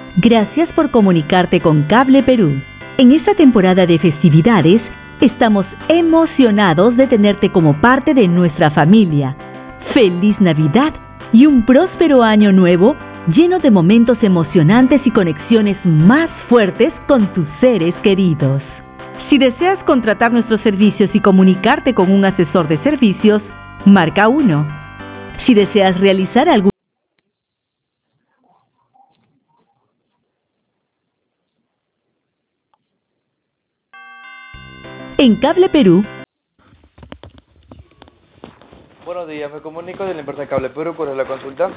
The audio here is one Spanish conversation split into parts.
Gracias por comunicarte con Cable Perú. En esta temporada de festividades, estamos emocionados de tenerte como parte de nuestra familia. ¡Feliz Navidad y un próspero año nuevo lleno de momentos emocionantes y conexiones más fuertes con tus seres queridos! Si deseas contratar nuestros servicios y comunicarte con un asesor de servicios, marca 1. Si deseas realizar algún en Cable Perú. Buenos días, me comunico de la empresa Cable Perú. ¿Cuál es la consulta?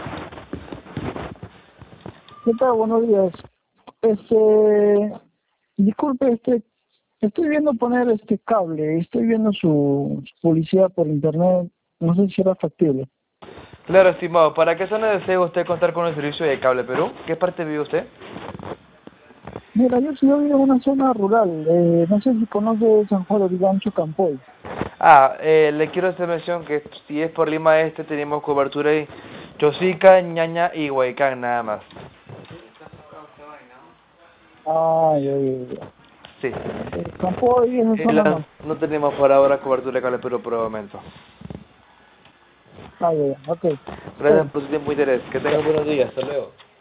¿Qué tal? Buenos días. Disculpe, estoy viendo poner cable, estoy viendo su publicidad por internet, no sé si era factible. Claro, estimado. ¿Para qué zona desea usted contar con el servicio de Cable Perú? ¿Qué parte vive usted? Mira, yo vivo en una zona rural, no sé si conoce San Juan de Origancho, Campoy. Le quiero hacer mención que si es por Lima Este, tenemos cobertura en Chosica, Ñaña y Huaycán, nada más. Ah, ya. Sí. Campoy, esa zona no. No tenemos por ahora cobertura de Cable Perú por el momento. Ah, ya, ok. Gracias por su tiempo y interés. Que tenga buenos días. Hasta luego.